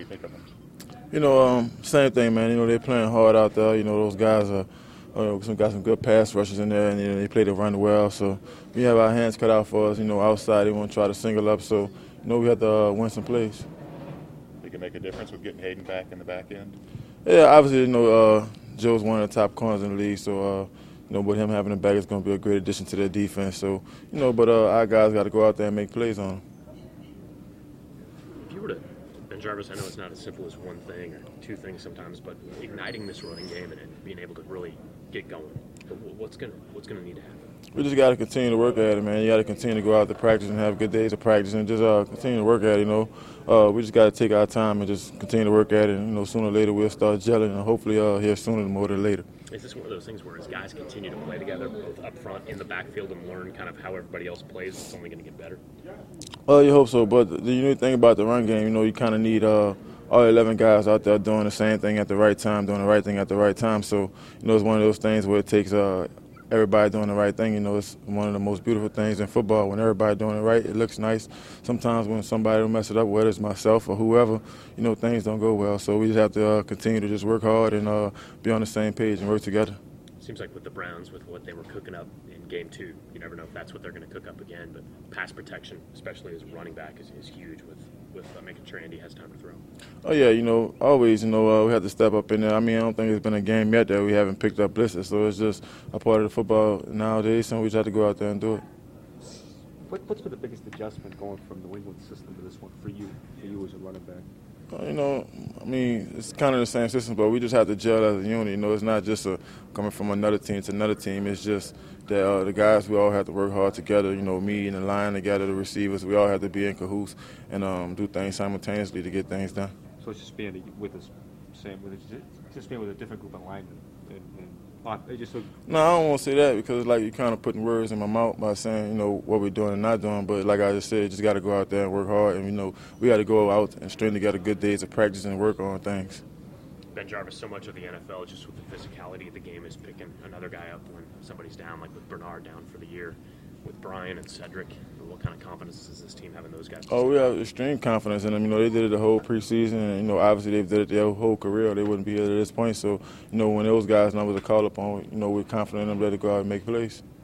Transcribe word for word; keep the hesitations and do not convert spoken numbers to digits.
you think of them? You know, um, same thing, man. You know, they're playing hard out there. You know, those guys are uh, some got some good pass rushers in there, and you know, they play the run well. So we have our hands cut out for us. You know, outside they want to try to single up. So you know, we have to uh, win some plays. They can make a difference with getting Hayden back in the back end. Yeah, obviously, you know, uh, Joe's one of the top corners in the league. So uh, you know, with him having him back, it's going to be a great addition to their defense. So you know, but uh, our guys got to go out there and make plays on him. If you were to Ben Jarvis, I know it's not as simple as one thing or two things sometimes, but igniting this running game and, and being able to really get going, what's going to what's going to need to happen? We just got to continue to work at it, man. You got to continue to go out to practice and have good days of practice and just uh, continue to work at it, you know. Uh, we just got to take our time and just continue to work at it. And, you know, sooner or later we'll start gelling and hopefully uh, here sooner more than later. Is this one of those things where as guys continue to play together, both up front in the backfield, and learn kind of how everybody else plays, it's only going to get better? Well, you hope so. But the unique thing about the run game, you know, you kind of need uh, all eleven guys out there doing the same thing at the right time, doing the right thing at the right time. So, you know, it's one of those things where it takes uh, – everybody doing the right thing. You know, it's one of the most beautiful things in football. When everybody doing it right, it looks nice. Sometimes when somebody will mess it up, whether it's myself or whoever, you know, things don't go well. So we just have to uh, continue to just work hard and uh, be on the same page and work together. Seems like with the Browns, with what they were cooking up in game two, you never know if that's what they're going to cook up again. But pass protection, especially as a running back, is, is huge with, with uh, making sure Andy has time to throw. Oh, yeah, you know, always, you know, uh, we have to step up in there. I mean, I don't think there's been a game yet that we haven't picked up blitzes. So it's just a part of the football nowadays, and we just have to go out there and do it. What, what's been the biggest adjustment going from the New England system to this one for you, for you as a running back? You know, I mean, it's kind of the same system, but we just have to gel as a unit. You know, it's not just a, coming from another team to another team. It's just that uh, the guys, we all have to work hard together. You know, me and the line together, the receivers, we all have to be in cahoots and um, do things simultaneously to get things done. So it's just being with the same, with it's just being with a different group of linemen. And, and they just look. No, I don't want to say that because it's like you're kind of putting words in my mouth by saying, you know, what we're doing and not doing. But like I just said, just got to go out there and work hard. And, you know, we got to go out and string together good days of practice and work on things. Ben Jarvis, so much of the N F L, just with the physicality of the game, is picking another guy up when somebody's down, like with Bernard down for the year, with Brian and Cedric. What kind of confidence does this team having those guys? Oh, we have extreme confidence in them. You know, they did it the whole preseason, and, you know, obviously they've did it their whole career. They wouldn't be here at this point. So, you know, when those guys' numbers are called upon, you know, we're confident in them to go out and make plays.